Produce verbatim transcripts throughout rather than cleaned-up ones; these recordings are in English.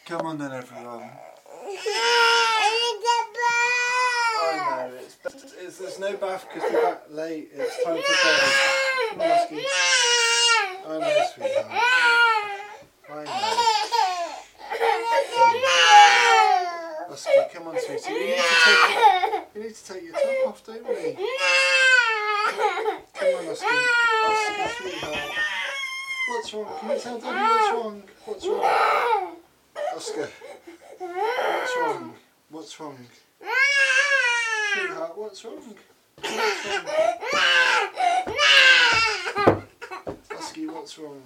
Come on then, everyone. I know, it's, it's, there's no bath because we're back late. It's time for bed. Come on, Husky. I know, sweetheart. I know. Husky, come on, sweetie. You need to take your, you need to take your top off, don't we? Come on, Husky. Husky, sweetheart. What's wrong? Can you tell Daddy what's wrong? What's wrong? Oscar. What's wrong? What's wrong? Sweetheart, what's wrong? What's wrong? Husky, what's wrong?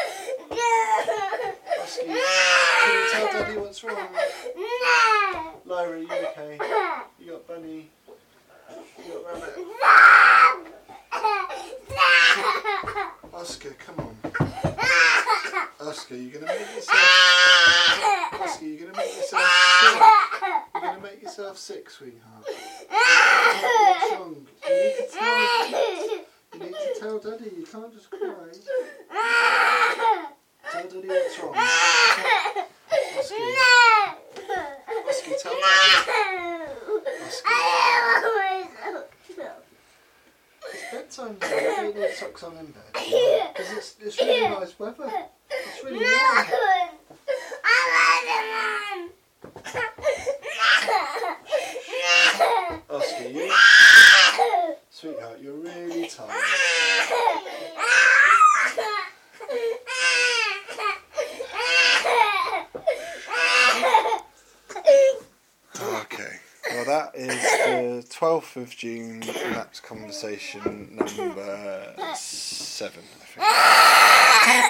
Husky, can you tell Daddy what's wrong? Lyra, are you okay? You got Bunny? You got Rabbit? Oscar, come on. Oscar, you're going to make yourself... Oscar, you're going to make yourself sick. You're going to make yourself sick, sweetheart. What's wrong? You need to tell... You need to tell Daddy. You can't just cry. Tell Daddy what's wrong. Oscar. Oscar, tell Daddy. Oscar. It's bedtime now. You don't need socks on in bed. Because it's, it's really nice weather. It's really warm. Oscar, you... Sweetheart, you're really tired. Okay. Well, that is the twelfth of June Maps Conversation number seven, I think.